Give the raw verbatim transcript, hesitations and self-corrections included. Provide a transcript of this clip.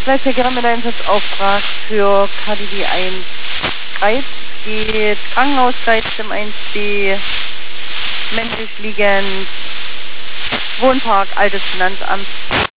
Gleitverkehr mit Einsatzauftrag für K D D eins Greiz geht Krankenhaus Greiz im eins B, männlich liegend, Wohnpark, altes Finanzamt.